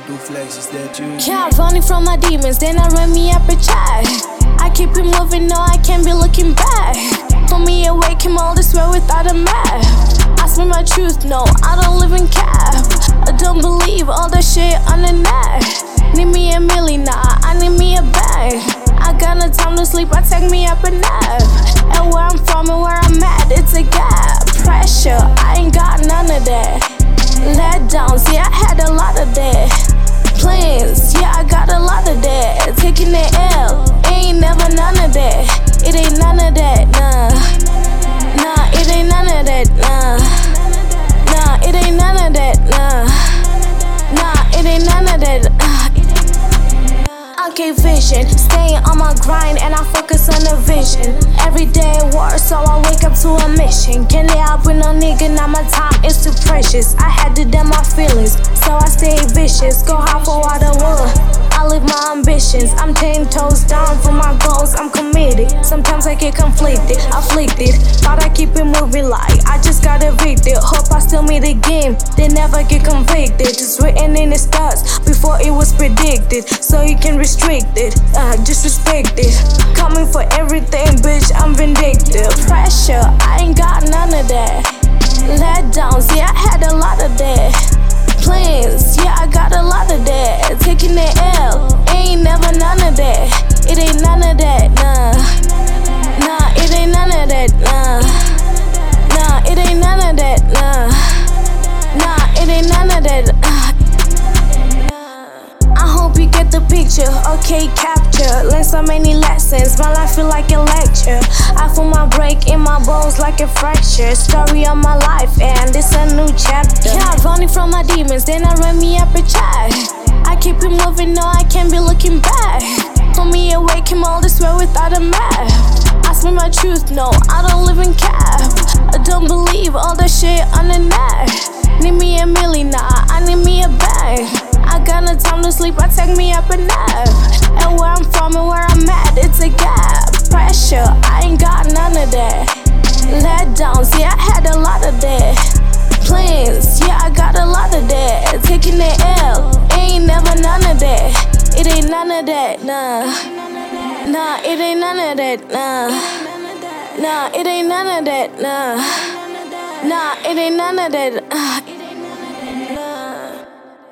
do flex, is that you? Yeah, running from my demons, then I run me up a check. I keep it moving, no, I can't be looking back. Pull me away, came all this way without a map. Ask me my truth, no, I don't live in cap. I don't believe all that shit on the net. Need me a million, nah, I need me a bag. I got no time to sleep, I take me up a nap. And where I'm from and where I'm at, it's a gap. Pressure, I ain't got none of that. Let downs, yeah, I had a lot of that. Plans, yeah, I got a lot of that. Taking the L, ain't never none of that. It ain't none of that, nah. Nah, it ain't none of that, nah. Nah, it ain't none of that, nah. Nah, it ain't none of that. Okay, vision, staying on my grind and I focus on the vision. Every day work, so I wake up to a mission. Can't lay up with no nigga, now my time is too precious. I had to damn my feelings, so I stay vicious. Go hard for what I want, I live my ambitions. I'm 10 toes down for my goals, I'm committed. Sometimes I get conflicted, afflicted, but I keep it moving like I just got evicted. Hope I still meet again, they never get convicted. Just written in the stars before it was predicted, so you can restrict it, disrespect it. Coming for everything, bitch, I'm vindictive. Pressure, I ain't got none of that. Let downs, yeah, I had a lot of that. Plans, yeah, I got a lot of that. Taking the L, ain't never none of that. It ain't none of that, nah. Nah, it ain't none of that, nah. Nah, it ain't none of that, nah. Nah, it ain't none of that. I hope you get the picture, okay, capture. Learn so many lessons, my life feel like a lecture. I feel my break in my bones like a fracture. Story of my life, and this a new chapter. Yeah, running from my demons, then I run me up a check. I keep it moving, no, I can't be looking back. Pull me away, came all this way without a map. Ask me my truth, no, I don't live in cap. I don't believe all that shit on the net. Need me a million, nah, I need me a bag. I got no time to sleep, I take me up a nap. And where I'm from and where I'm at, it's a gap. Pressure, I ain't got none of that. Let downs, yeah, I had a lot of that. Plans, yeah, I got a lot of that. Taking the L, ain't never none of that. It ain't none of that, nah. Nah, it ain't none of that, nah. Nah, it ain't none of that, nah. Nah, it ain't none of that.